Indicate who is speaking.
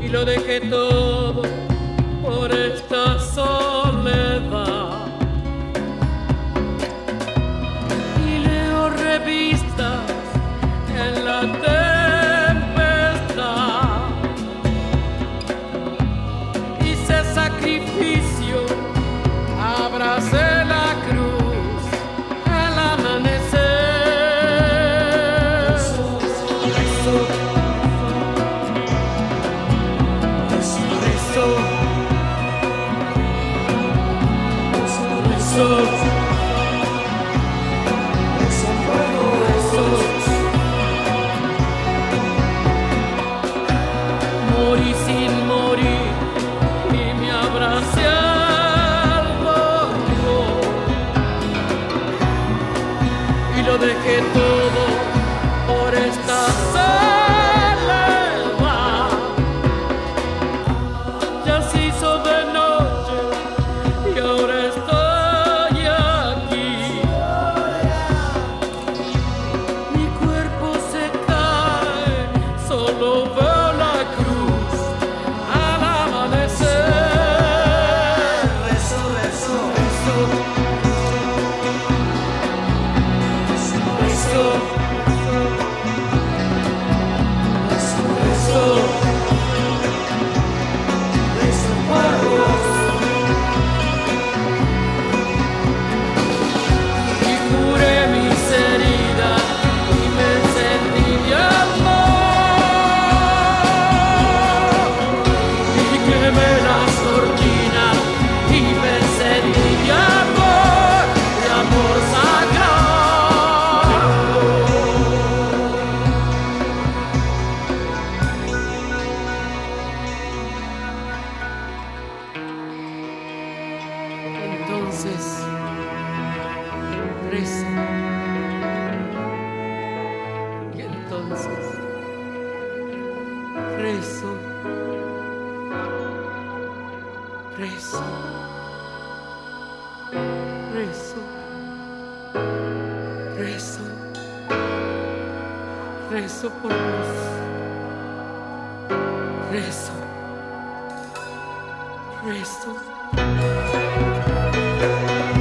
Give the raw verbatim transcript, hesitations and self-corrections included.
Speaker 1: lo dejé todo por esta soledad. Y leo revistas en la tempestad. Hice sacrificio, abracé la cruz al amanecer. Morí sin morir y me abracé al dolor y lo dejé todo por esta soledad. Ya se hizo de noche y ahora estoy aquí. Mi cuerpo se cae, solo veo la cruz al amanecer.
Speaker 2: Rezo, rezo,
Speaker 1: Rezo, rezo,
Speaker 2: rezo,
Speaker 1: rezo,
Speaker 2: rezo para Dios.
Speaker 1: y curé mis heridas y me encendí de amor. Y quemé las cortinas y me encendí de amor, de amor sagrado. Entonces reza, y entonces rezo, rezo, rezo, rezo, rezo por vos, rezo, rezo.